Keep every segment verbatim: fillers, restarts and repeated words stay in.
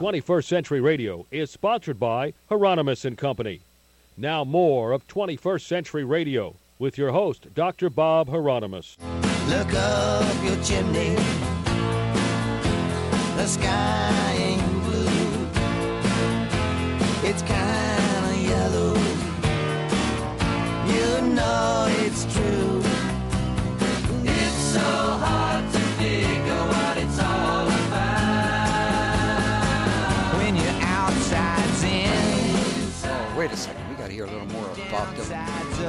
twenty-first Century Radio is sponsored by Hieronymus and Company. Now more of twenty-first Century Radio with your host, Doctor Bob Hieronymus. Look up your chimney, the sky ain't blue, it's kind of yellow, you know it's true. It's so hard to figure what it's all about when your outside's in. Oh, wait a second, we got to hear a little more of Bob Dylan.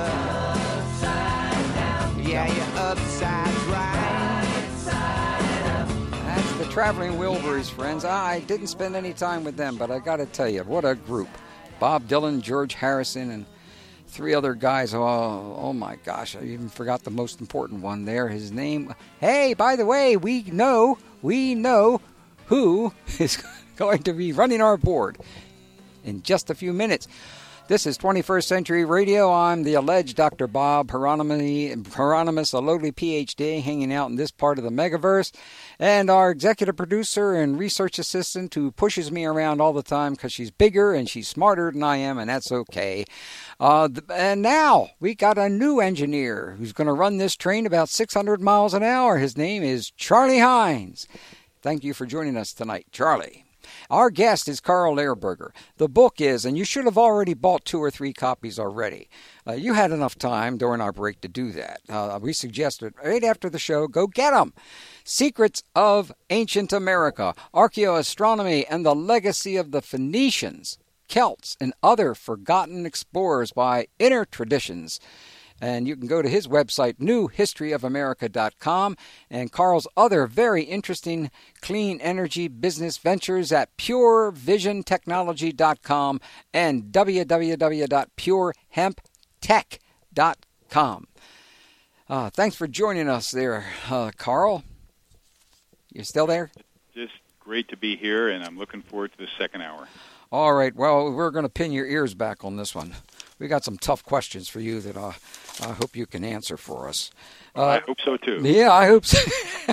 Yeah, you're upside right. That's the Traveling Wilburys, friends. I didn't spend any time with them, but I got to tell you, what a group. Bob Dylan, George Harrison, and three other guys. Oh, oh my gosh, I even forgot the most important one there. His name. Hey, by the way, we know, we know who is going to be running our board in just a few minutes. This is twenty-first Century Radio. I'm the alleged Doctor Bob Hieronymus, Hieronymus, a lowly P H D, hanging out in this part of the megaverse, and our executive producer and research assistant who pushes me around all the time because she's bigger and she's smarter than I am, and that's okay. Uh, and now we got a new engineer who's going to run this train about six hundred miles an hour. His name is Charlie Hines. Thank you for joining us tonight, Charlie. Our guest is Carl Lehrburger. The book is, and you should have already bought two or three copies already. Uh, you had enough time during our break to do that. Uh, we suggested right after the show, go get them. Secrets of Ancient America, Archaeoastronomy, and the Legacy of the Phoenicians, Celts, and Other Forgotten Explorers by Inner Traditions. And you can go to his website, new history of america dot com, and Carl's other very interesting clean energy business ventures at pure vision technology dot com and w w w dot pure hemp tech dot com. Uh, thanks for joining us there, uh, Carl. You still there? Just great to be here, and I'm looking forward to the second hour. All right. Well, we're going to pin your ears back on this one. We got some tough questions for you that uh, I hope you can answer for us. Uh, I hope so, too. Yeah, I hope so.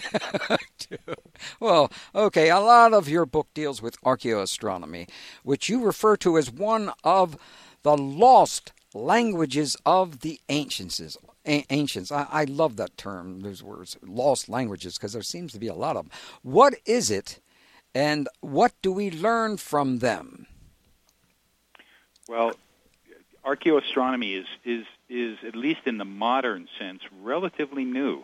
Well, okay, a lot of your book deals with archaeoastronomy, which you refer to as one of the lost languages of the ancients. Ancients. I, I love that term, those words, lost languages, because there seems to be a lot of them. What is it, and what do we learn from them? Well, archaeoastronomy is, is, is, at least in the modern sense, relatively new.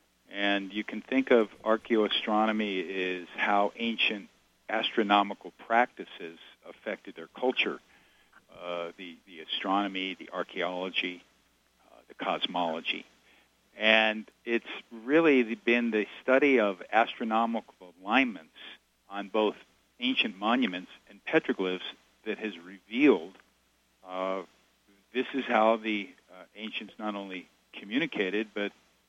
And you can think of archaeoastronomy as how ancient astronomical practices affected their culture. Uh, the, the astronomy, the archaeology, uh, the cosmology. And it's really been the study of astronomical alignments on both ancient monuments and petroglyphs that has revealed uh, this is how the uh, ancients not only communicated, but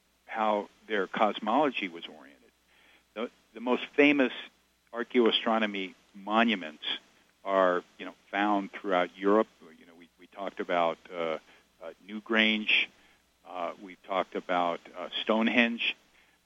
how their cosmology was oriented. The, the most famous archaeoastronomy monuments are, you know, found throughout Europe. You know, we, we talked about uh, uh, Newgrange. Uh, we've talked about uh, Stonehenge.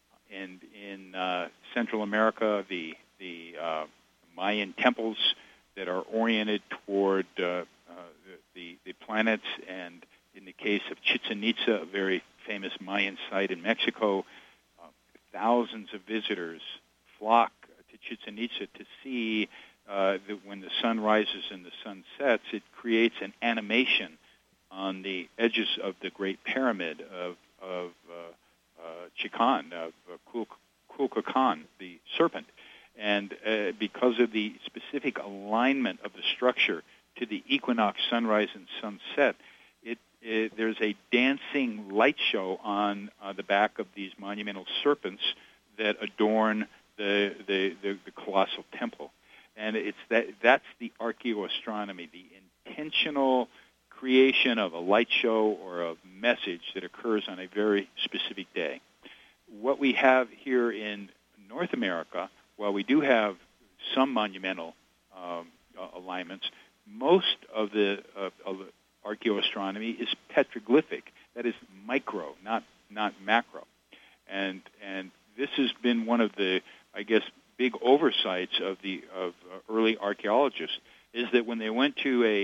And in uh, Central America, the the uh, Mayan temples that are oriented toward uh, uh, the, the planets, and in the case of Chichen Itza, a very famous Mayan site in Mexico, uh, thousands of visitors flock to Chichen Itza to see uh, that when the sun rises and the sun sets, it creates an animation on the edges of the Great Pyramid of, of uh, uh, Chikan, of uh, Kukulkan, the serpent. And uh, because of the specific alignment of the structure to the equinox, sunrise, and sunset, it, it, there's a dancing light show on uh, the back of these monumental serpents that adorn the, the, the, the colossal temple. And it's that that's the archaeoastronomy, the intentional creation of a light show or a message that occurs on a very specific day. What we have here in North America, while we do have some monumental um, uh, alignments, most of the, uh, of the archaeoastronomy is petroglyphic. That is micro, not not macro. And and this has been one of the, I guess, big oversights of the of uh, early archaeologists is that when they went to a,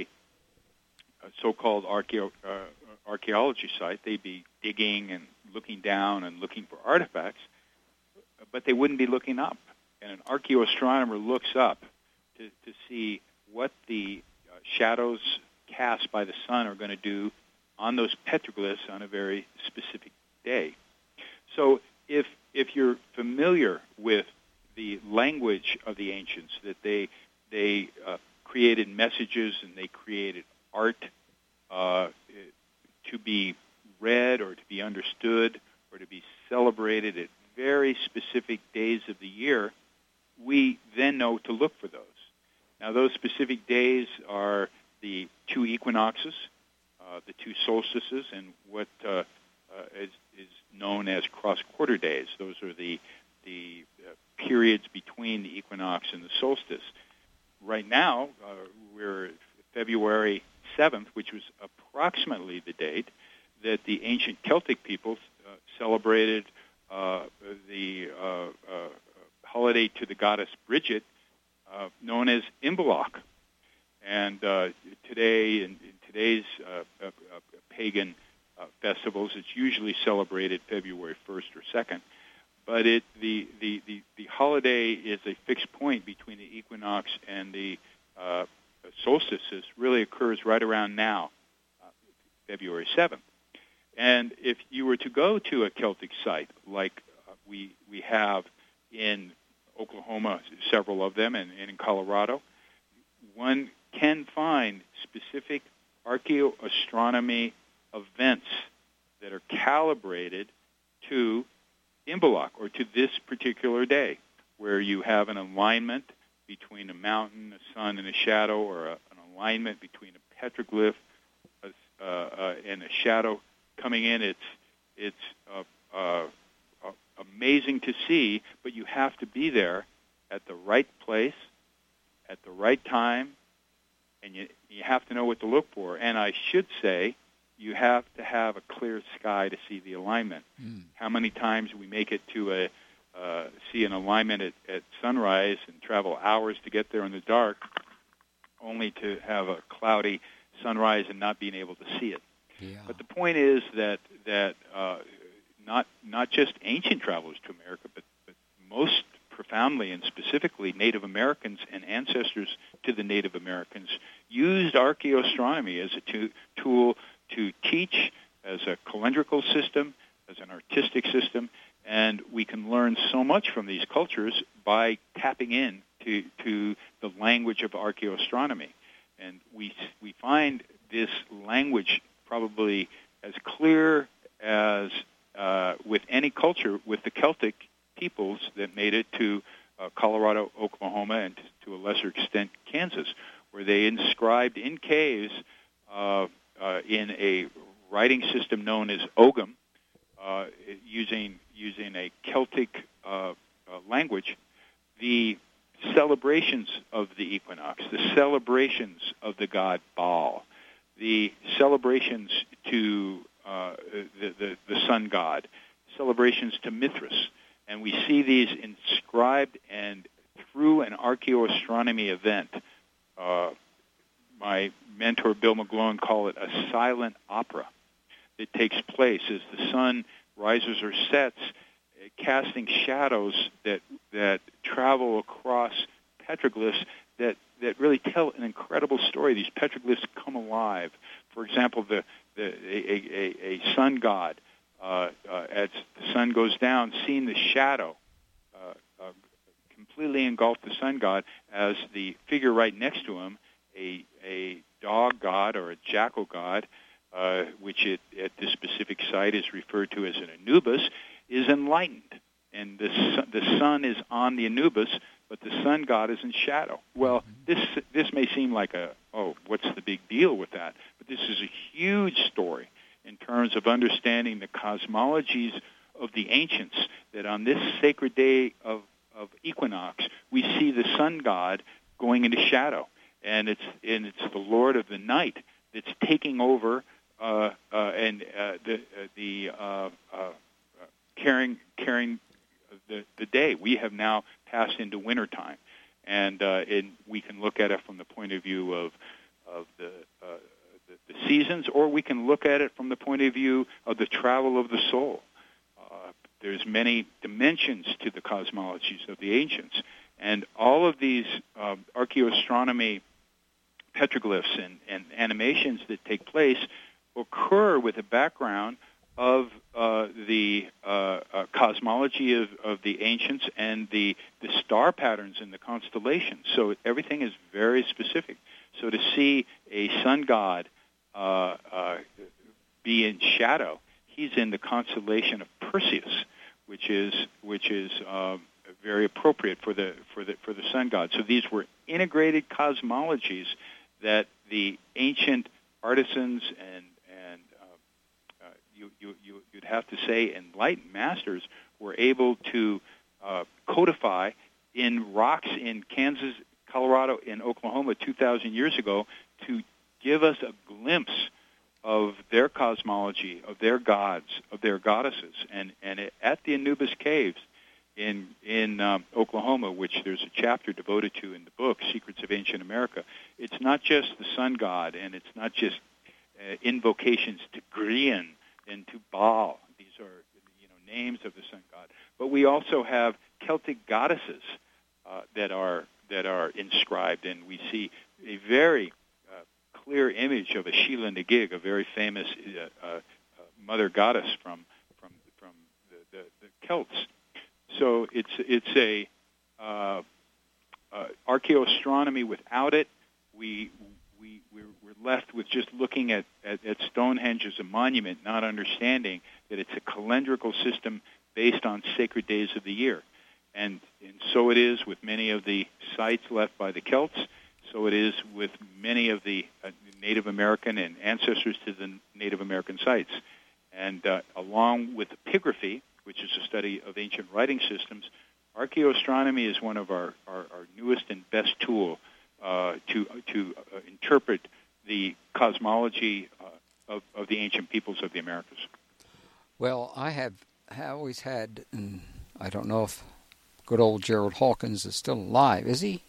a so-called archeo, uh, archaeology site, they'd be digging and looking down and looking for artifacts, but they wouldn't be looking up. And an archaeoastronomer looks up to, to see what the uh, shadows cast by the sun are going to do on those petroglyphs on a very specific day. So if if you're familiar with the language of the ancients, that they they uh, created messages and they created art uh, to be read or to be understood or to be celebrated at very specific days of the year, we then know to look for those. Now, those specific days are the two equinoxes, uh, the two solstices, and what uh, uh, is, is known as cross-quarter days. Those are the the uh, periods between the equinox and the solstice. Right now, uh, we're February seventh, which was approximately the date that the ancient Celtic peoples uh, celebrated uh, the uh, uh, holiday to the goddess Bridget, uh, known as Imbolc. And uh, today, in, in today's uh, uh, uh, pagan uh, festivals, it's usually celebrated February first or second. But it, the, the, the, the holiday is a fixed point between the equinox and the uh, solstices, really occurs right around now, uh, February seventh. And if you were to go to a Celtic site, like uh, we, we have in Oklahoma, several of them, and, and in Colorado, one can find specific archaeoastronomy events that are calibrated to Imbolc, or to this particular day, where you have an alignment between a mountain, a sun, and a shadow, or a, an alignment between a petroglyph uh, uh, and a shadow coming in. It's it's uh, uh, uh, amazing to see, but you have to be there at the right place, at the right time, and you you have to know what to look for. And I should say, you have to have a clear sky to see the alignment. Mm. How many times we make it to a uh, see an alignment at, at sunrise and travel hours to get there in the dark, only to have a cloudy sunrise and not being able to see it. Yeah. But the point is that that uh, not not just ancient travelers to America, but, but most profoundly and specifically Native Americans and ancestors to the Native Americans used archaeoastronomy as a to, tool to teach, as a calendrical system, as an artistic system, and we can learn so much from these cultures by tapping in to, to the language of archaeoastronomy. And we we find this language probably as clear as uh, with any culture, with the Celtic peoples that made it to uh, Colorado, Oklahoma, and to a lesser extent Kansas, where they inscribed in caves uh, uh, in a writing system known as Ogham, uh, using using a Celtic uh, uh, language, the celebrations of the equinox, the celebrations of the god Baal, the celebrations to uh, the, the, the sun god, celebrations to Mithras. And we see these inscribed, and through an archaeoastronomy event, uh, my mentor Bill McGlone called it a silent opera that takes place as the sun rises or sets, casting shadows that that travel across petroglyphs that, that really tell an incredible story. These petroglyphs come alive. For example, the, the a, a, a sun god, uh, uh, as the sun goes down, seeing the shadow uh, uh, completely engulf the sun god, as the figure right next to him, a a dog god or a jackal god, uh, which it, at this specific site is referred to as an Anubis, is enlightened. And the sun, the sun is on the Anubis, but the sun god is in shadow. Well, this this may seem like a, oh, what's the big deal with that? But this is a huge story in terms of understanding the cosmologies of the ancients, that on this sacred day of, of equinox, we see the sun god going into shadow. And it's and it's the Lord of the Night that's taking over uh, uh, and uh, the uh, the uh, uh, carrying carrying the, the day. We have now passed into wintertime, and uh, and we can look at it from the point of view of of the, uh, the the seasons, or we can look at it from the point of view of the travel of the soul. Uh, there's many dimensions to the cosmologies of the ancients, and all of these uh, archaeoastronomy petroglyphs and, and animations that take place occur with a background of uh, the uh, uh, cosmology of, of the ancients and the, the star patterns in the constellations. So everything is very specific. So to see a sun god uh, uh, be in shadow, he's in the constellation of Perseus, which is which is uh, very appropriate for the for the for the sun god. So these were integrated cosmologies that the ancient artisans and and uh, uh, you, you you you'd have to say enlightened masters were able to uh, codify in rocks in Kansas, Colorado, and Oklahoma two thousand years ago to give us a glimpse of their cosmology, of their gods, of their goddesses, and and it, at the Anubis Caves in in um, Oklahoma, which there's a chapter devoted to in the book, Secrets of Ancient America. It's not just the sun god, and it's not just uh, invocations to Grian and to Baal. These are, you know, names of the sun god. But we also have Celtic goddesses uh, that are that are inscribed, and we see a very uh, clear image of a Sheila Nagig, a very famous uh, uh, mother goddess from from from the, the, the Celts. So it's it's a uh, uh, archaeoastronomy. Without it, we we we're, we're left with just looking at, at, at Stonehenge as a monument, not understanding that it's a calendrical system based on sacred days of the year, and and so it is with many of the sites left by the Celts. So it is with many of the uh, Native American and ancestors to the Native American sites, and uh, along with epigraphy, which is a study of ancient writing systems, archaeoastronomy is one of our, our, our newest and best tool uh, to to uh, interpret the cosmology uh, of, of the ancient peoples of the Americas. Well, I have, have always had, and I don't know if good old Gerald Hawkins is still alive. Is he?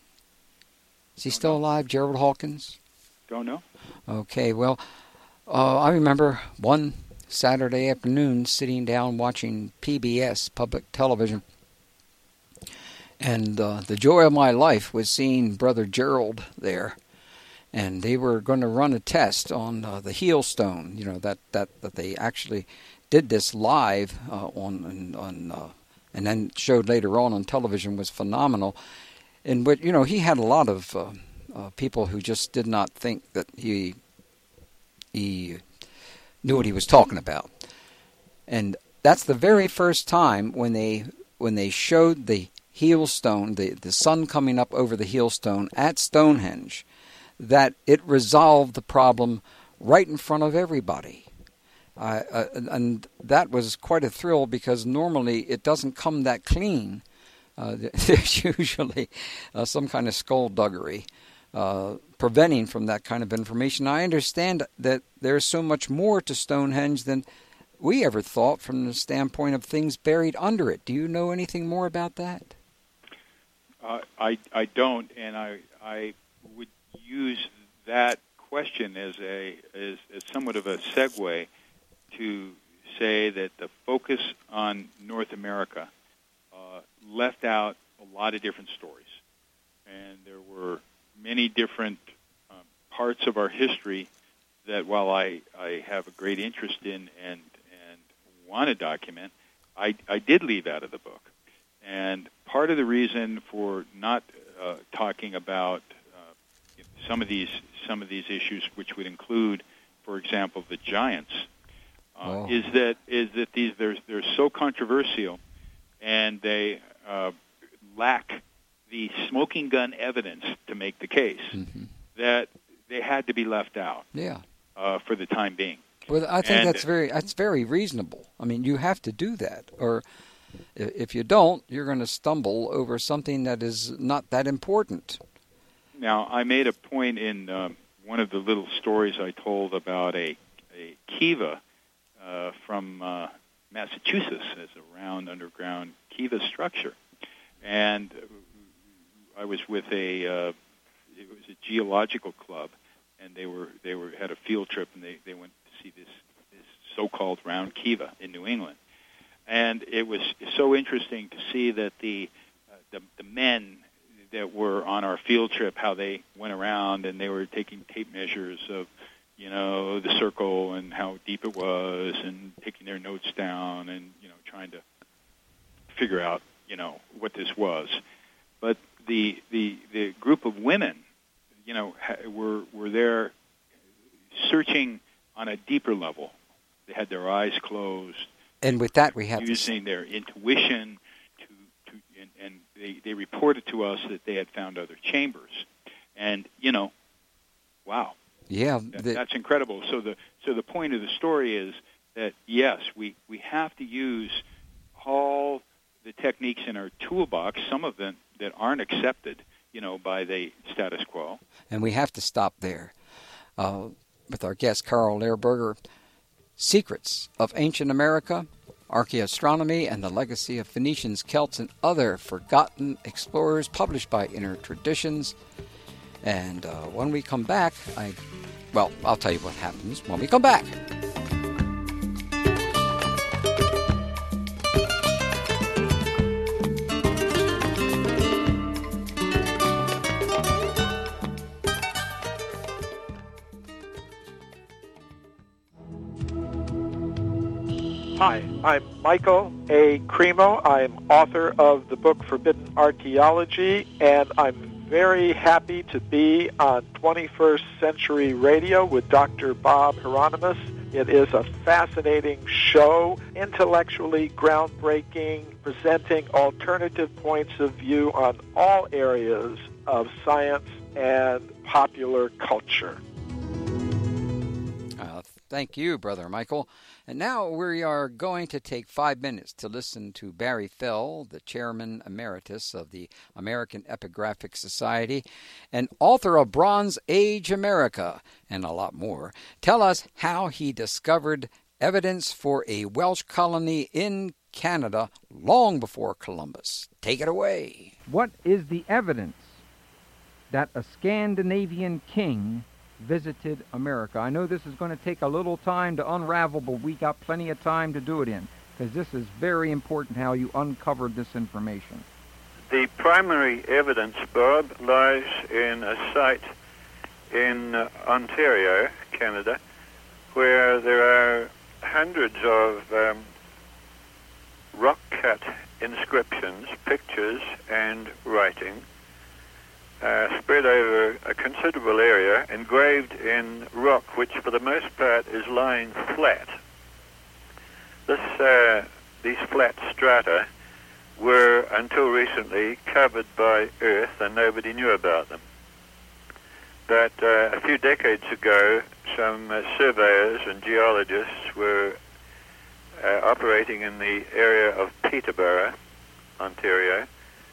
Is he Don't still know. alive, Gerald Hawkins? Don't know. Okay, well, uh, I remember one Saturday afternoon sitting down watching P B S, public television, and uh, the joy of my life was seeing Brother Gerald there, and they were going to run a test on uh, the heel stone, you know, that, that, that they actually did this live uh, on, on uh, and then showed later on on television, was phenomenal. In which, you know, he had a lot of uh, uh, people who just did not think that he he knew what he was talking about, and that's the very first time when they when they showed the heel stone, the the sun coming up over the heel stone at Stonehenge, that it resolved the problem right in front of everybody. Uh, uh, and that was quite a thrill, because normally it doesn't come that clean. Uh, there's usually uh, some kind of skullduggery uh, preventing from that kind of information. I understand that there's so much more to Stonehenge than we ever thought from the standpoint of things buried under it. Do you know anything more about that? Uh, I I don't, and I I would use that question as a as, as somewhat of a segue to say that the focus on North America uh, left out a lot of different stories, and there were many different um, parts of our history that, while I, I have a great interest in and and want to document, I, I did leave out of the book. And part of the reason for not uh, talking about uh, some of these some of these issues, which would include, for example, the giants, uh, oh. is that is that these they're they're so controversial, and they uh, lack the smoking gun evidence to make the case, mm-hmm. that they had to be left out. Yeah. Uh, for the time being. Well, I think and, that's very that's very reasonable. I mean, you have to do that, or if you don't, you're going to stumble over something that is not that important. Now, I made a point in um, one of the little stories I told about a, a kiva uh, from uh, Massachusetts as a round underground kiva structure. And I was with a uh, it was a geological club, and they were they were had a field trip, and they, they went to see this this so-called round kiva in New England. And it was so interesting to see that the uh, the, the men that were on our field trip, how they went around and they were taking tape measures of, you know, the circle and how deep it was, and taking their notes down, and, you know, trying to figure out, you know, what this was. But the the the group of women, you know, ha- were were there searching on a deeper level. They had their eyes closed. And with that, we have using their intuition to, to and, and they, they reported to us that they had found other chambers. And, you know, wow. Yeah. That, The, that's incredible. So the so the point of the story is that, yes, we, we have to use all the techniques in our toolbox, some of them that aren't accepted, you know, by the status quo. and we have to stop there. Uh, with our guest, Carl Lehrberger, Secrets of Ancient America, Archaeoastronomy, and the Legacy of Phoenicians, Celts, and Other Forgotten Explorers, published by Inner Traditions. And uh, when we come back, I, well, I'll tell you what happens when we come back. Hi, I'm Michael A. Cremo. I'm author of the book Forbidden Archaeology, and I'm very happy to be on twenty-first Century Radio with Doctor Bob Hieronymus. It is a fascinating show, intellectually groundbreaking, presenting alternative points of view on all areas of science and popular culture. Uh, thank you, Brother Michael. And now we are going to take five minutes to listen to Barry Fell, the Chairman Emeritus of the American Epigraphic Society and author of Bronze Age America, and a lot more, tell us how he discovered evidence for a Welsh colony in Canada long before Columbus. Take it away. What is the evidence that a Scandinavian king visited America? I know this is going to take a little time to unravel, but we got plenty of time to do it in, because this is very important how you uncovered this information. The primary evidence, Bob, lies in a site in uh, Ontario, Canada, where there are hundreds of um, rock-cut inscriptions, pictures, and writing Uh, spread over a considerable area, engraved in rock, which for the most part is lying flat. This, uh, these flat strata were, until recently, covered by earth, and nobody knew about them. But uh, a few decades ago, some uh, surveyors and geologists were uh, operating in the area of Peterborough, Ontario,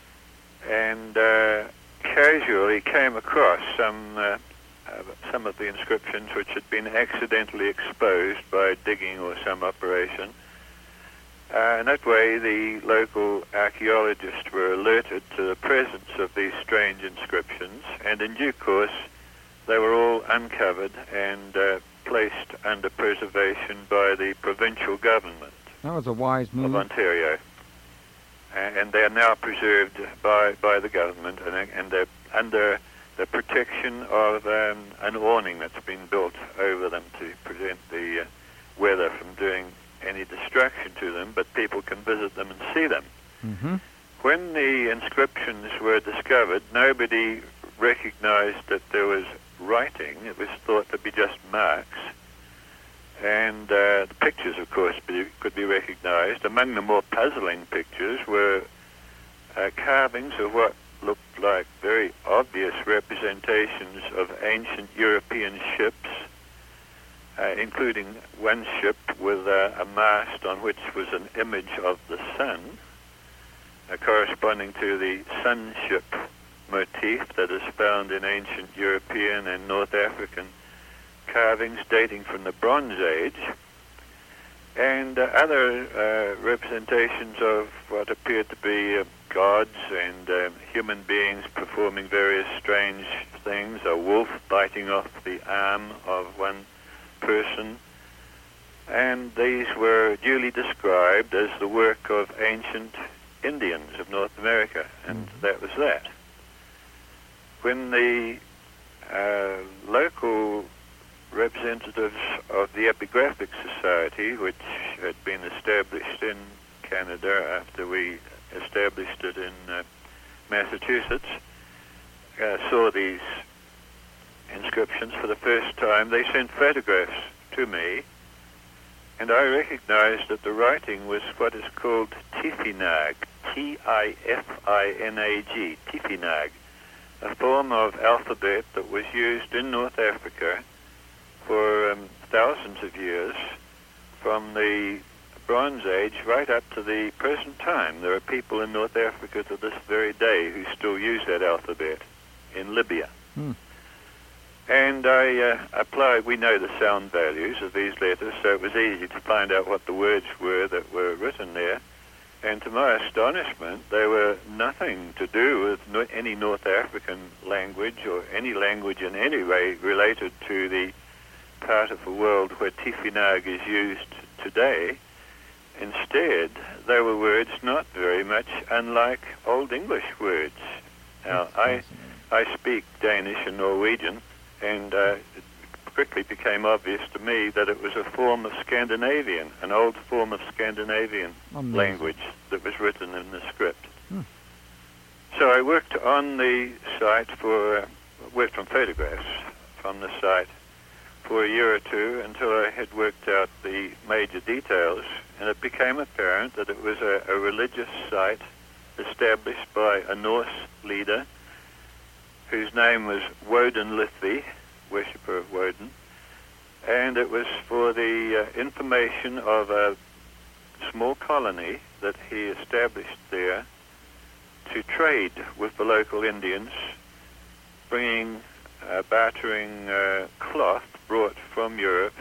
and uh, casually came across some uh, uh, some of the inscriptions which had been accidentally exposed by digging or some operation. Uh, and that way the local archaeologists were alerted to the presence of these strange inscriptions, and in due course they were all uncovered and uh, placed under preservation by the provincial government That was a wise of move. Ontario. And they are now preserved by, by the government, and, and they're under the protection of um, an awning that's been built over them to prevent the uh, weather from doing any destruction to them, but people can visit them and see them. Mm-hmm. When the inscriptions were discovered, nobody recognized that there was writing. It was thought to be just marks. And uh, the pictures, of course, be, could be recognized. Among the more puzzling pictures were uh, carvings of what looked like very obvious representations of ancient European ships, uh, including one ship with uh, a mast on which was an image of the sun, uh, corresponding to the sun ship motif that is found in ancient European and North African carvings dating from the Bronze Age. and uh, other uh, representations of what appeared to be uh, gods and uh, human beings performing various strange things, a wolf biting off the arm of one person. And these were duly described as the work of ancient Indians of North America, and mm-hmm. that was that. When the uh, local representatives of the Epigraphic Society, which had been established in Canada after we established it in uh, Massachusetts, uh, saw these inscriptions for the first time, they sent photographs to me, and I recognized that the writing was what is called Tifinag, T I F I N A G, Tifinag, a form of alphabet that was used in North Africa for um, thousands of years, from the Bronze Age right up to the present time. There are people in North Africa to this very day who still use that alphabet in Libya. Hmm. And I uh, applied, we know the sound values of these letters, so it was easy to find out what the words were that were written there. And to my astonishment, they were nothing to do with no, any North African language or any language in any way related to the part of the world where Tifinag is used today. Instead, they were words not very much unlike Old English words. Now, I, I speak Danish and Norwegian, and uh, it quickly became obvious to me that it was a form of Scandinavian, an old form of Scandinavian Amazing. language that was written in the script. Hmm. So I worked on the site for, uh, worked on photographs from the site for a year or two until I had worked out the major details, and it became apparent that it was a, a religious site established by a Norse leader whose name was Woden Lithvi, worshipper of Woden, and it was for the uh, information of a small colony that he established there to trade with the local Indians, bringing, uh, bartering uh, cloth brought from Europe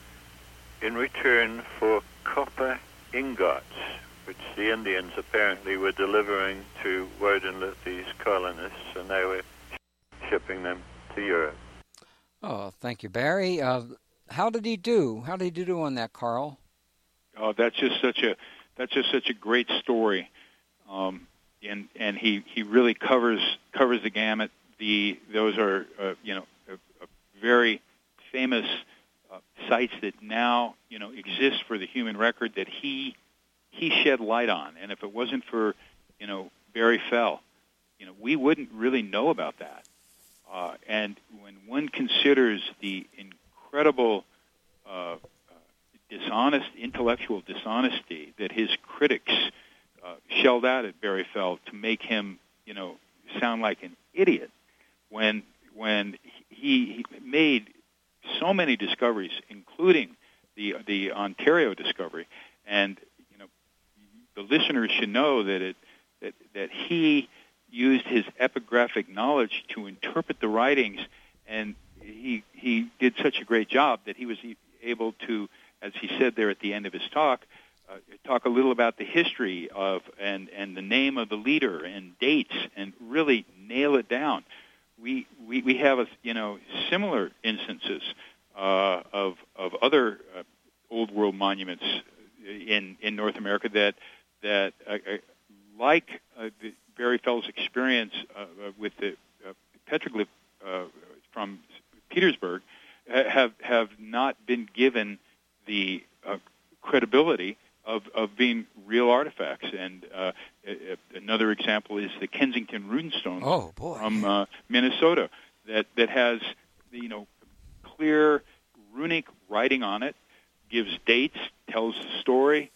in return for copper ingots, which the Indians apparently were delivering to Woden Lithvi's colonists, and they were shipping them to Europe. Oh, thank you, Barry. Uh, how did he do? How did he do on that, Carl? Oh, that's just such a that's just such a great story, um, and and he, he really covers covers the gamut. The those are uh, you know a, a very famous uh, sites that now you know exist for the human record that he he shed light on, and if it wasn't for you know Barry Fell, you know we wouldn't really know about that. Uh, and when one considers the incredible uh, uh, dishonest, intellectual dishonesty that his critics uh, shelled out at Barry Fell to make him, you know, sound like an idiot, when when he, he made so many discoveries, including the the Ontario discovery, and you know, the listeners should know that it that that he used his epigraphic knowledge to interpret the writings, and he he did such a great job that he was able to, as he said there at the end of his talk, uh, talk a little about the history of and, and the name of the leader and dates, and really nail it down. We we, we have a, you know similar instances uh, of of other uh, old world monuments in in North America that that uh, like uh, the Barry Fell's experience uh, with the uh, petroglyph uh, from Petersburg have have not been given the uh, credibility of, of being real artifacts. And uh, another example is the Kensington Runestone oh, boy. from uh, Minnesota that that has you know clear runic writing on it, gives dates, tells the story.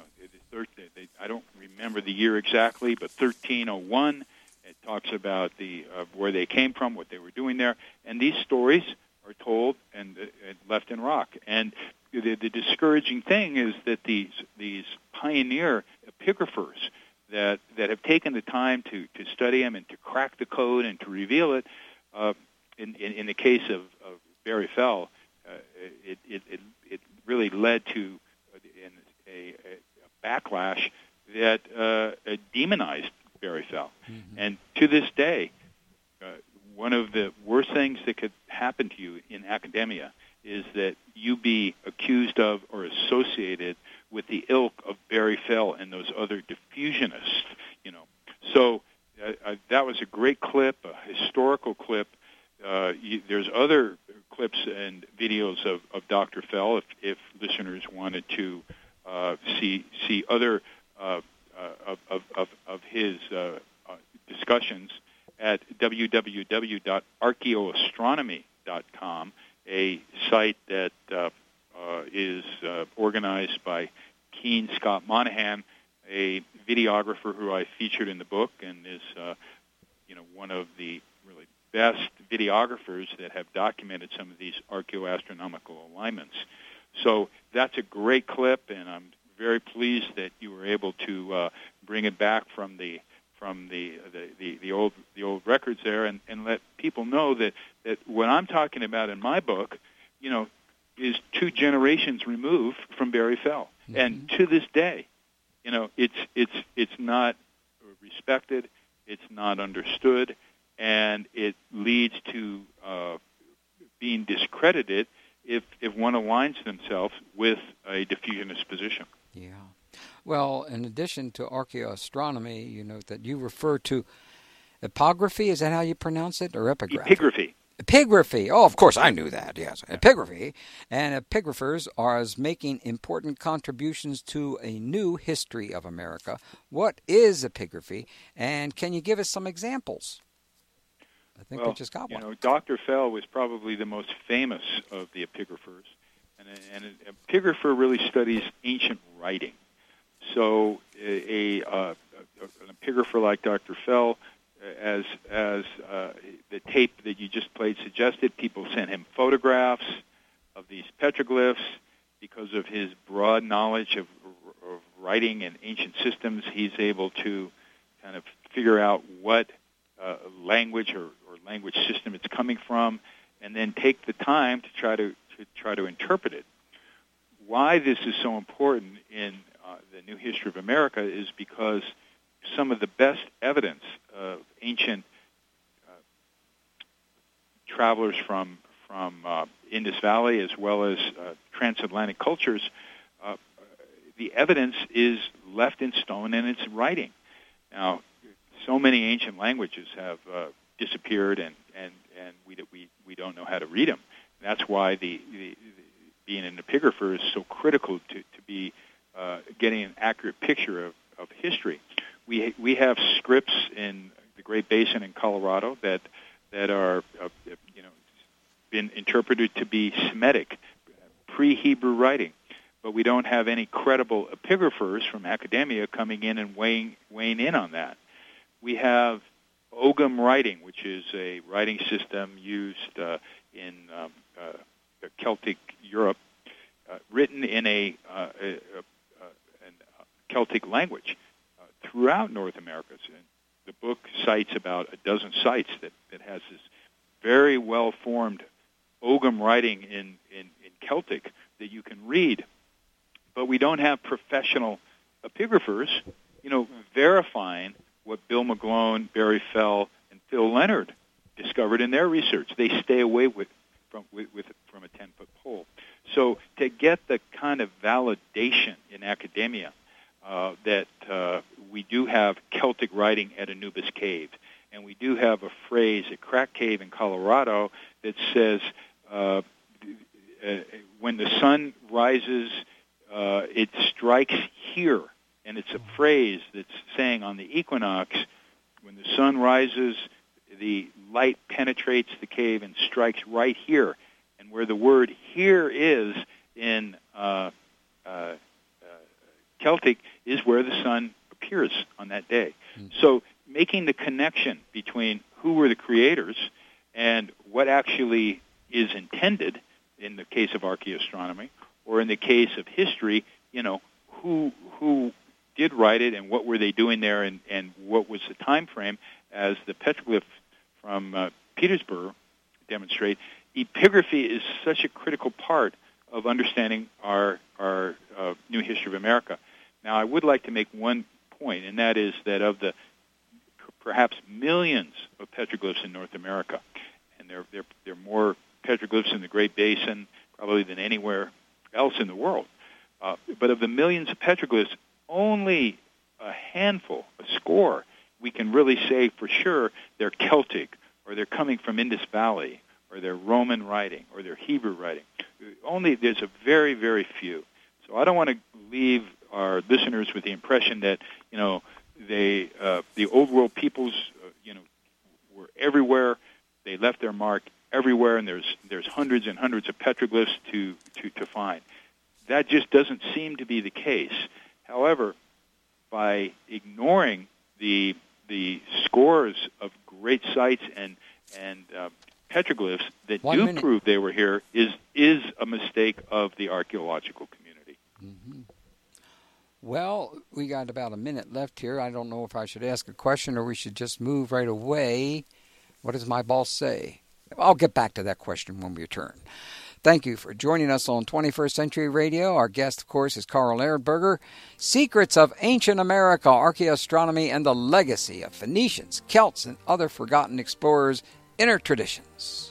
I don't remember the year exactly, but thirteen oh one, it talks about the uh, where they came from, what they were doing there, and these stories are told and, uh, and left in rock. And the, the discouraging thing is that these these pioneer epigraphers that that have taken the time to, to study them and to crack the code and to reveal it, uh, in, in in the case of, of Barry Fell, uh, it, it it it really led to, and backlash that uh, demonized Barry Fell. Mm-hmm. And to this day, uh, one of the worst things that could happen to you in academia is that you be accused of or associated with the ilk of Barry Fell and those other diffusionists, you know. So uh, uh, that was a great clip, a historical clip. Uh, you, there's other clips and videos of, of Doctor Fell if, if listeners wanted to uh, see see other uh, uh, of, of, of, of his uh, uh, discussions at w w w dot archaeoastronomy dot com, a site that uh, uh, is uh, organized by Keen Scott Monahan, a videographer who I featured in the book and is uh, you know one of the really best videographers that have documented some of these archaeoastronomical alignments. So that's a great clip, and I'm very pleased that you were able to uh, bring it back from the from the the, the, the old the old records there, and, and let people know that, that what I'm talking about in my book, you know, is two generations removed from Barry Fell, mm-hmm. and to this day, you know, it's it's it's not respected, it's not understood, and it leads to uh, being discredited if if one aligns themselves with a diffusionist position. Yeah. Well, in addition to archaeoastronomy, you note that you refer to epigraphy. Is that how you pronounce it, or epigraphy? Epigraphy. Epigraphy. Oh, of course, I knew that, yes. Epigraphy. And epigraphers are as making important contributions to a new history of America. What is epigraphy, and can you give us some examples? I think well, we just got you one. know, Doctor Fell was probably the most famous of the epigraphers. And, and an epigrapher really studies ancient writing. So a, a, uh, an epigrapher like Doctor Fell, as as uh, the tape that you just played suggested, people sent him photographs of these petroglyphs. Because of his broad knowledge of, of writing and ancient systems, he's able to kind of figure out what uh, language or, or language system it's coming from, and then take the time to try to, to try to interpret it. Why this is so important in uh, the new history of America is because some of the best evidence of ancient uh, travelers from from uh, Indus Valley as well as uh, transatlantic cultures, uh, the evidence is left in stone and it's writing. Now, so many ancient languages have uh, disappeared, and, and, and we, we we don't know how to read them. That's why the, the, the being an epigrapher is so critical to, to be uh, getting an accurate picture of, of history. We we have scripts in the Great Basin in Colorado that that are uh, you know been interpreted to be Semitic, pre-Hebrew writing, but we don't have any credible epigraphers from academia coming in and weighing weighing in on that. We have Ogham writing, which is a writing system used uh, in um, uh, Celtic Europe, uh, written in a, uh, a, a, a, a Celtic language uh, throughout North America. And the book cites about a dozen sites that, that has this very well-formed Ogham writing in, in, in Celtic that you can read. But we don't have professional epigraphers, you know, verifying what Bill McGlone, Barry Fell, and Phil Leonard discovered in their research. They stay away with from with, with from a ten-foot pole. So to get the kind of validation in academia uh, that uh, we do have Celtic writing at Anubis Cave, and we do have a phrase at Crack Cave in Colorado that says, uh, uh, when the sun rises, uh, it strikes here. And it's a phrase that's saying on the equinox, when the sun rises, the light penetrates the cave and strikes right here. And where the word here is in uh, uh, uh, Celtic is where the sun appears on that day. Mm-hmm. So making the connection between who were the creators and what actually is intended in the case of archaeoastronomy, or in the case of history, you know, who who did write it and what were they doing there, and, and what was the time frame, as the petroglyph from uh, Petersburg demonstrate. Epigraphy is such a critical part of understanding our our uh, new history of America. Now, I would like to make one point, and that is that of the perhaps millions of petroglyphs in North America, and there there there are more petroglyphs in the Great Basin probably than anywhere else in the world. Uh, but of the millions of petroglyphs, only a handful, a score, we can really say for sure they're Celtic, or they're coming from Indus Valley, or they're Roman writing, or they're Hebrew writing. Only there's a very, very few. So I don't want to leave our listeners with the impression that, you know, they uh, the old world peoples, uh, you know, were everywhere. They left their mark everywhere, and there's there's hundreds and hundreds of petroglyphs to, to, to find. That just doesn't seem to be the case. However, by ignoring the the scores of great sites and and uh, petroglyphs that One do minute. prove they were here is is a mistake of the archaeological community. Mm-hmm. Well, we got about a minute left here. I don't know if I should ask a question or we should just move right away. What does my boss say? I'll get back to that question when we return. Thank you for joining us on twenty-first Century Radio. Our guest, of course, is Carl Erdberger. Secrets of Ancient America, Archaeoastronomy, and the Legacy of Phoenicians, Celts, and Other Forgotten Explorers, Inner Traditions.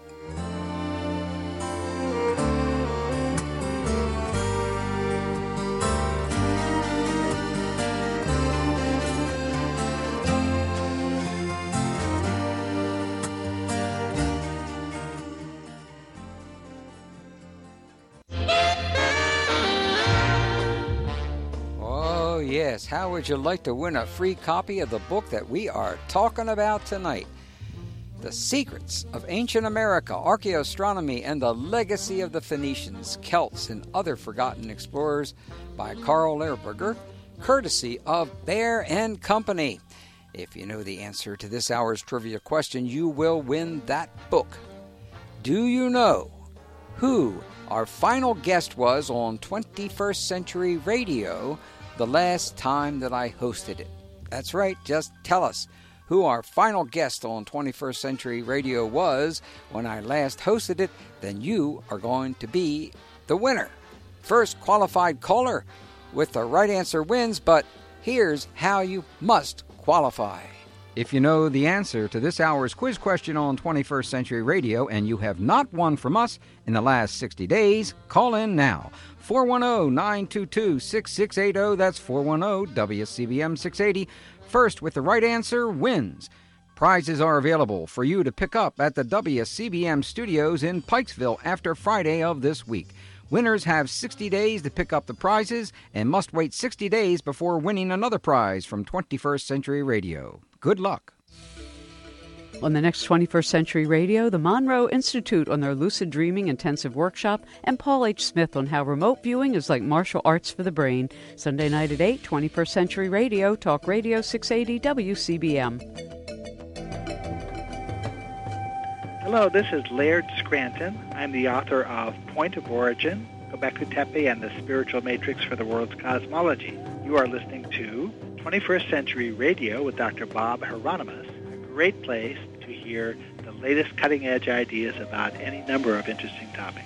Yes, how would you like to win a free copy of the book that we are talking about tonight? The Secrets of Ancient America, Archaeoastronomy, and the Legacy of the Phoenicians, Celts, and Other Forgotten Explorers by Carl Erdberger, courtesy of Bear and Company. If you know the answer to this hour's trivia question, you will win that book. Do you know who our final guest was on twenty-first Century Radio the last time that I hosted it? That's right, just tell us who our final guest on twenty-first Century Radio was when I last hosted it, then you are going to be the winner. First qualified caller with the right answer wins, but here's how you must qualify. If you know the answer to this hour's quiz question on twenty-first Century Radio and you have not won from us in the last sixty days, call in now. four one zero, nine two two, six six eight zero. That's four one zero, W C B M six eighty. First with the right answer wins. Prizes are available for you to pick up at the W C B M studios in Pikesville after Friday of this week. Winners have sixty days to pick up the prizes and must wait sixty days before winning another prize from twenty-first Century Radio. Good luck. On the next twenty-first Century Radio, the Monroe Institute on their Lucid Dreaming Intensive Workshop, and Paul H. Smith on how remote viewing is like martial arts for the brain. Sunday night at eight, twenty-first Century Radio, Talk Radio six eighty W C B M. Hello, this is Laird Scranton. I'm the author of Point of Origin, Göbekli Tepe and the Spiritual Matrix for the World's Cosmology. You are listening to twenty-first Century Radio with Doctor Bob Hieronymus, a great place to hear the latest cutting-edge ideas about any number of interesting topics.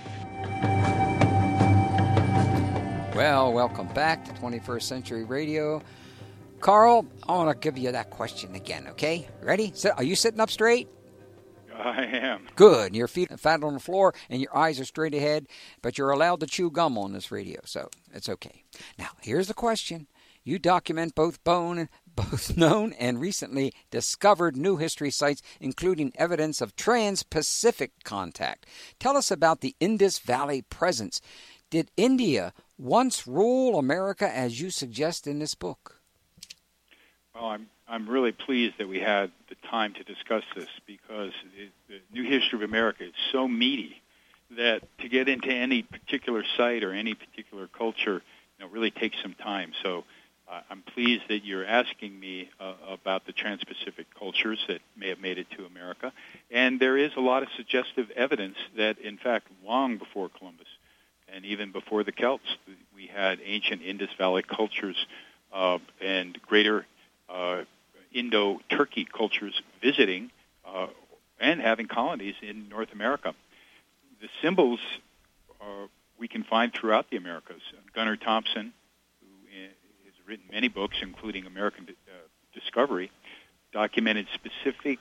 Well, welcome back to twenty-first Century Radio. Carl, I want to give you that question again, okay? Ready? Sit, are you sitting up straight? I am. Good. Your feet are flat on the floor and your eyes are straight ahead, but you're allowed to chew gum on this radio, so it's okay. Now, here's the question. You document both bone, both known and recently discovered new history sites, including evidence of trans-Pacific contact. Tell us about the Indus Valley presence. Did India once rule America as you suggest in this book? Well, I'm I'm really pleased that we had the time to discuss this because it, the new history of America is so meaty that to get into any particular site or any particular culture, you know, really takes some time. So uh, I'm pleased that you're asking me uh, about the trans-Pacific cultures that may have made it to America. And there is a lot of suggestive evidence that, in fact, long before Columbus and even before the Celts, we had ancient Indus Valley cultures uh, and greater uh, Indo-Turkey cultures visiting uh, and having colonies in North America. The symbols uh, we can find throughout the Americas. Gunnar Thompson, who written many books, including American uh, Discovery, documented specific,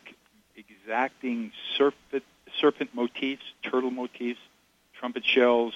exacting serpent, serpent motifs, turtle motifs, trumpet shells,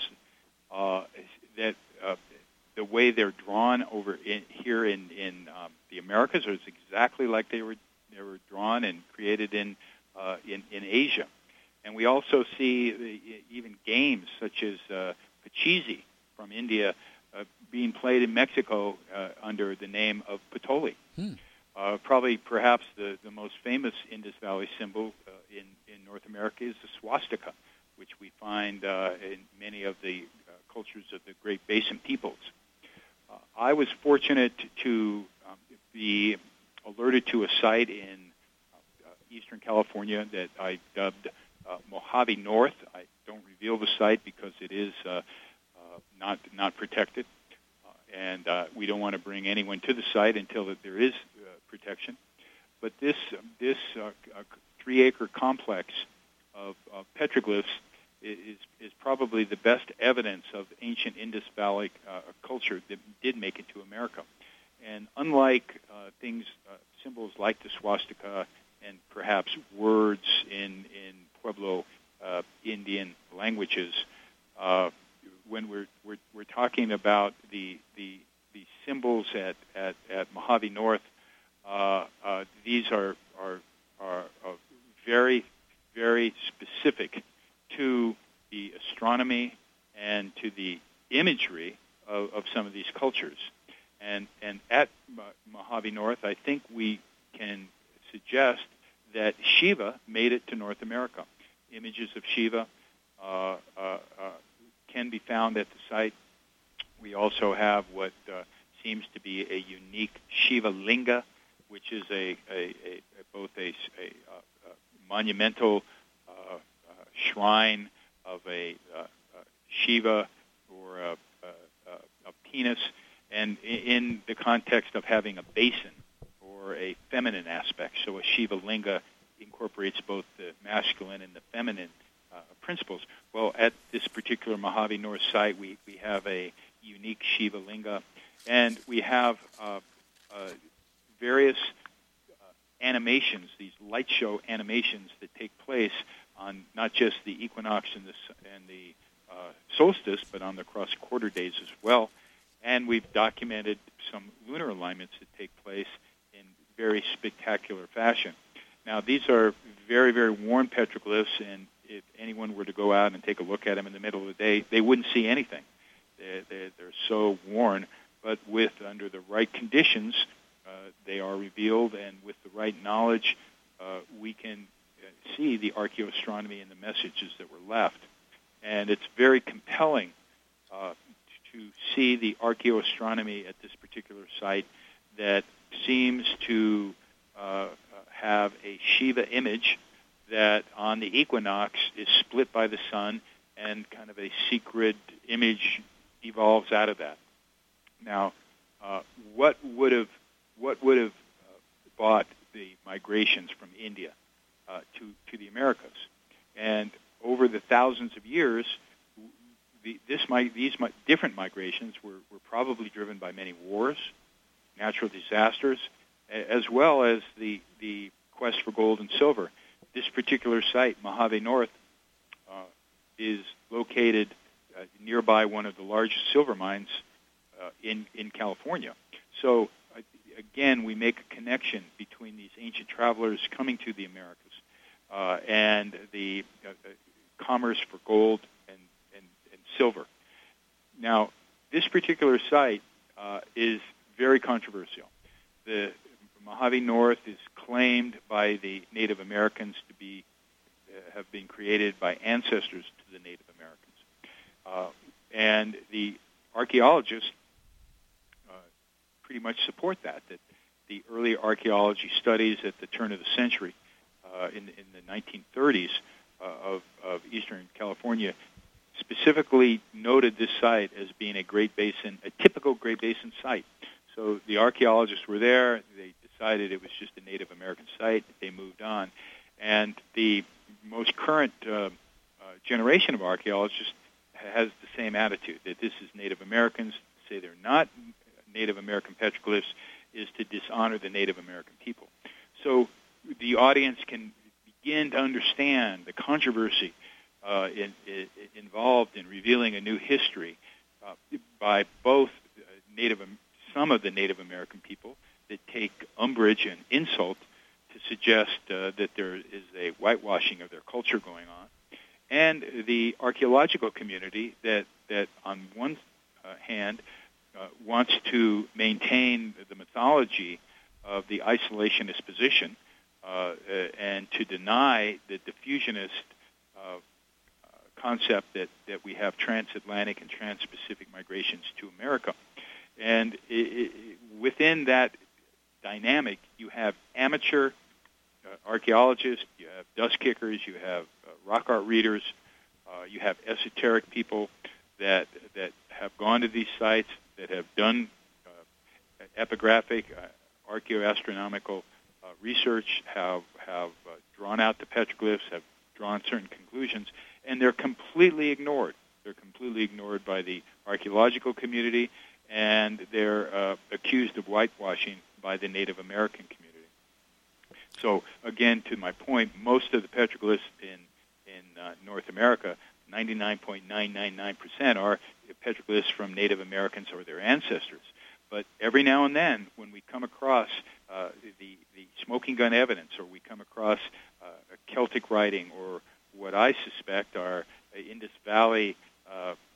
uh, that uh, the way they're drawn over in, here in, in um, the Americas is exactly like they were they were drawn and created in uh, in, in Asia. And we also see the, even games such as uh, Pachisi from India uh, being played in Mexico uh, under the name of Patoli. Hmm. Uh, probably, perhaps, the, the most famous Indus Valley symbol uh, in, in North America is the swastika, which we find uh, in many of the uh, cultures of the Great Basin peoples. Uh, I was fortunate to um, be alerted to a site in uh, eastern California that I dubbed uh, Mojave North. I don't reveal the site because it is uh, uh, not not protected, uh, and uh, we don't want to bring anyone to the site until that there is uh, protection. But this this uh, three-acre complex of, of petroglyphs is is probably the best evidence of ancient Indus Valley uh, culture that did make it to America. And unlike uh, things, uh, symbols like the swastika and perhaps words in in Pueblo uh, Indian languages, uh, when we're, we're we're talking about the the, the symbols at, at, at Mojave North, uh, uh, these are are are uh, very very specific to the astronomy and to the imagery of, of some of these cultures. And and at Mojave North, I think we can suggest that Shiva made it to North America. Images of Shiva uh, uh, uh, can be found at the site. We also have what uh, seems to be a unique Shiva linga, which is a, a, a, a both a, a, a monumental uh, uh, shrine of a, uh, a Shiva or a, a, a penis, and in the context of having a basin or a feminine aspect. So a Shiva linga incorporates both the masculine and the feminine uh, principles. Well, at this particular Mojave North site, we, we have a unique Shiva linga, and we have uh, uh, various uh, animations, these light show animations that take place on not just the equinox and the, and the uh, solstice, but on the cross-quarter days as well. And we've documented some lunar alignments that take place in very spectacular fashion. Now, these are very, very worn petroglyphs, and if anyone were to go out and take a look at them in the middle of the day, they wouldn't see anything. They're, they're, they're so worn, but with, under the right conditions, uh, they are revealed, and with the right knowledge, uh, we can uh, see the archaeoastronomy and the messages that were left. And it's very compelling uh, to see the archaeoastronomy at this particular site that seems to uh, have a Shiva image that on the equinox is split by the sun, and kind of a secret image evolves out of that. Now, uh, what would have what would have uh, brought the migrations from India uh, to to the Americas? And over the thousands of years, the, this might, these might, different migrations were, were probably driven by many wars, natural disasters, as well as the the quest for gold and silver. This particular site, Mojave North, uh, is located uh, nearby one of the largest silver mines uh, in in California. So uh, again, we make a connection between these ancient travelers coming to the Americas uh, and the uh, uh, commerce for gold and, and, and silver. Now, this particular site uh, is very controversial. The Mojave North is claimed by the Native Americans to be uh, have been created by ancestors to the Native Americans, uh, and the archaeologists uh, pretty much support that. That the early archaeology studies at the turn of the century, uh, in, in the nineteen thirties uh, of, of Eastern California, specifically noted this site as being a Great Basin, a typical Great Basin site. So the archaeologists were there. They decided it was just a Native American site. They moved on. And the most current uh, uh, generation of archaeologists has the same attitude, that this is Native Americans, say they're not Native American petroglyphs is to dishonor the Native American people. So the audience can begin to understand the controversy uh, in, in, involved in revealing a new history uh, by both Native, some of the Native American people that take umbrage and insult to suggest uh, that there is a whitewashing of their culture going on, and the archaeological community that, that on one uh, hand uh, wants to maintain the mythology of the isolationist position uh, uh, and to deny the diffusionist uh, uh, concept that, that we have transatlantic and trans-Pacific migrations to America. And it, it, within that dynamic, you have amateur uh, archaeologists, you have dust kickers, you have uh, rock art readers, uh, you have esoteric people that that have gone to these sites, that have done uh, epigraphic, uh, archaeoastronomical uh, research, have have uh, drawn out the petroglyphs, have drawn certain conclusions, and they're completely ignored. They're completely ignored by the archaeological community, and they're uh, accused of whitewashing by the Native American community. So, again, to my point, most of the petroglyphs in, in uh, North America, ninety-nine point nine nine nine percent are petroglyphs from Native Americans or their ancestors. But every now and then, when we come across uh, the, the smoking gun evidence, or we come across uh, a Celtic writing, or what I suspect are Indus Valley uh, uh,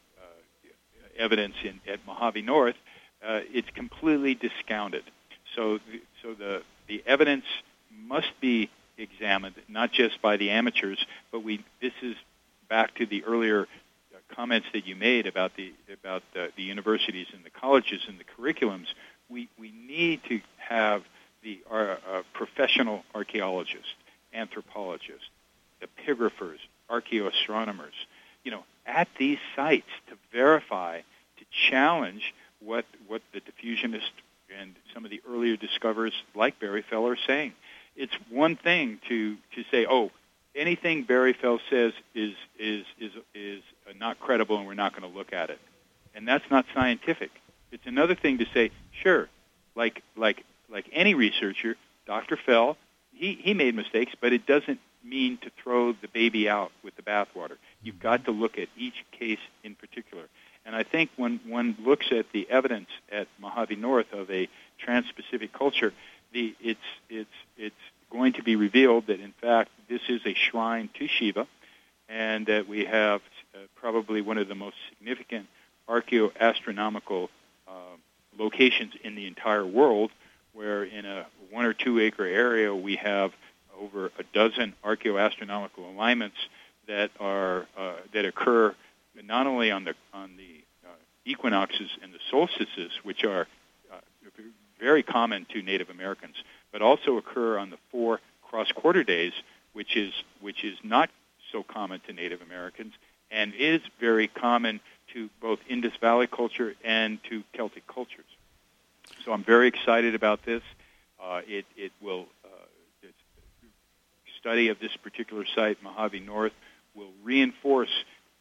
evidence in, at Mojave North, uh, it's completely discounted. So, so the the evidence must be examined, not just by the amateurs, but we. This is back to the earlier comments that you made about the about the, the universities and the colleges and the curriculums. We we need to have the uh, uh, professional archaeologists, anthropologists, epigraphers, archaeoastronomers, you know, at these sites to verify, to challenge what what the diffusionists and some of the earlier discoverers like Barryfell are saying. It's one thing to, to say, oh, anything Barryfell says is is is is not credible, and we're not going to look at it, and that's not scientific. It's another thing to say, sure, like like like any researcher, Doctor Fell, he he made mistakes, but it doesn't mean to throw the baby out with the bathwater. You've got to look at each case in particular. And I think when one looks at the evidence at Mojave North of a trans-Pacific culture, the, it's it's it's going to be revealed that, in fact, this is a shrine to Shiva, and that we have uh, probably one of the most significant archaeoastronomical uh, locations in the entire world, where in a one or two acre area we have over a dozen archaeoastronomical alignments that are uh, that occur not only on the on the uh, equinoxes and the solstices, which are uh, very common to Native Americans, but also occur on the four cross-quarter days, which is which is not so common to Native Americans, and is very common to both Indus Valley culture and to Celtic cultures. So I'm very excited about this. Uh, it it will uh, it's, study of this particular site, Mojave North, will reinforce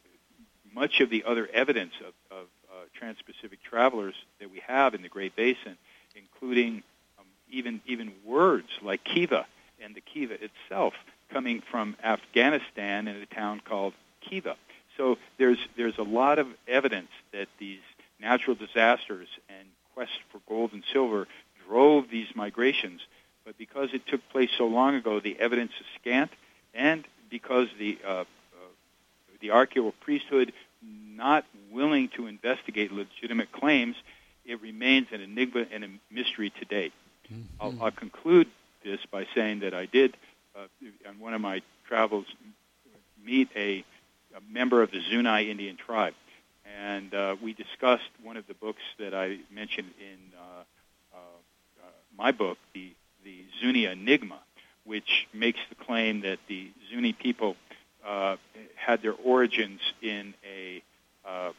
much of the other evidence of, of uh, trans-Pacific travelers that we have in the Great Basin, including um, even even words like Kiva, and the Kiva itself coming from Afghanistan in a town called Kiva. So there's there's a lot of evidence that these natural disasters and quest for gold and silver drove these migrations, but because it took place so long ago, the evidence is scant, and because the uh, uh, the archaeo priesthood not willing to investigate legitimate claims, it remains an enigma and a mystery to date. Mm-hmm. I'll, I'll conclude this by saying that I did, uh, on one of my travels, meet a, a member of the Zuni Indian tribe, and uh, we discussed one of the books that I mentioned in uh, uh, uh, my book, the, the Zuni Enigma, which makes the claim that the Zuni people uh, had their origins in a, uh,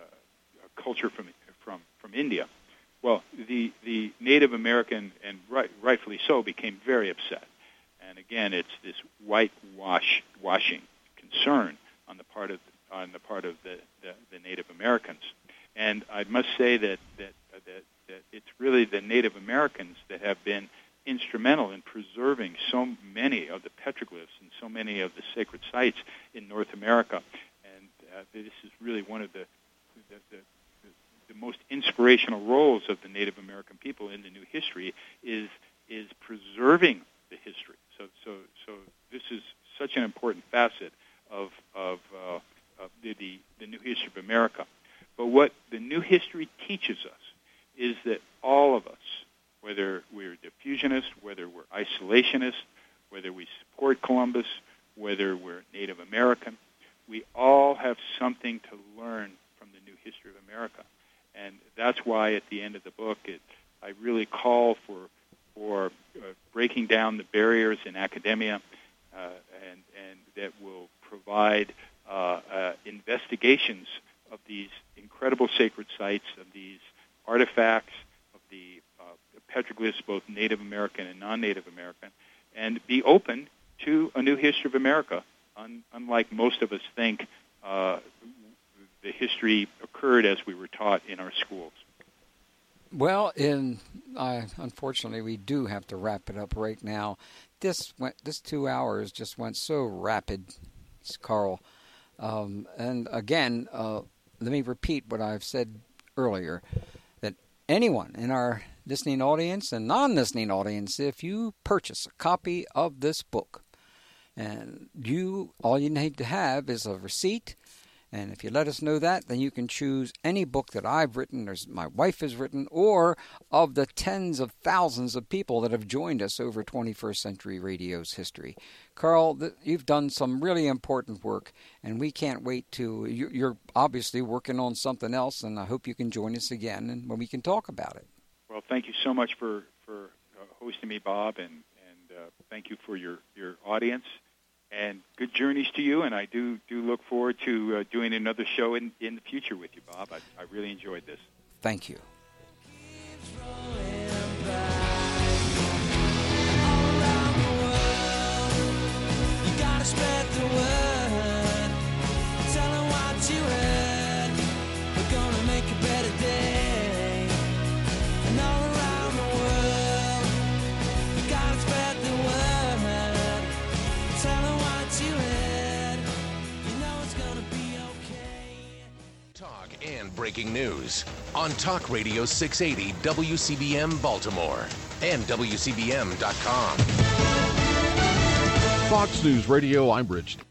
a culture from from from India. Well, the the Native American, and right, rightfully so, became very upset. And again, it's this whitewash washing concern on the part of on the part of the, the, the Native Americans. And I must say that that uh, that that it's really the Native Americans that have been instrumental in preserving so many of the petroglyphs and so many of the sacred sites in North America. And uh, this is really one of the the, the the most inspirational roles of the Native American people in the new history is is preserving the history. So so so this is such an important facet of of, uh, of the, the the new history of America. But what the new history teaches us is that all of us, whether we're diffusionists, whether we're isolationists, whether we support Columbus, whether we're Native American, we all have something to learn from the new history of America. And that's why at the end of the book, it, I really call for for uh, breaking down the barriers in academia, uh, and, and that will provide uh, uh, investigations of these incredible sacred sites, of these artifacts, of the uh, petroglyphs, both Native American and non-Native American, and be open to a new history of America. Un- unlike most of us think, uh, the history occurred as we were taught in our schools. Well, in uh, unfortunately, we do have to wrap it up right now. This went, this two hours just went so rapid, Carl. Um, and again, uh, let me repeat what I've said earlier, that anyone in our listening audience and non-listening audience, if you purchase a copy of this book, and you all you need to have is a receipt. And if you let us know that, then you can choose any book that I've written, or my wife has written, or of the tens of thousands of people that have joined us over twenty-first Century Radio's history. Carl, you've done some really important work, and we can't wait to, you're obviously working on something else, and I hope you can join us again and when we can talk about it. Well, thank you so much for, for uh, hosting me, Bob, and, and uh, thank you for your, your audience. And good journeys to you, and I do do look forward to uh, doing another show in, in the future with you, Bob. I, I really enjoyed this. Thank you. Breaking news on Talk Radio six eighty W C B M Baltimore and W C B M dot com. Fox News Radio, I'm Rich.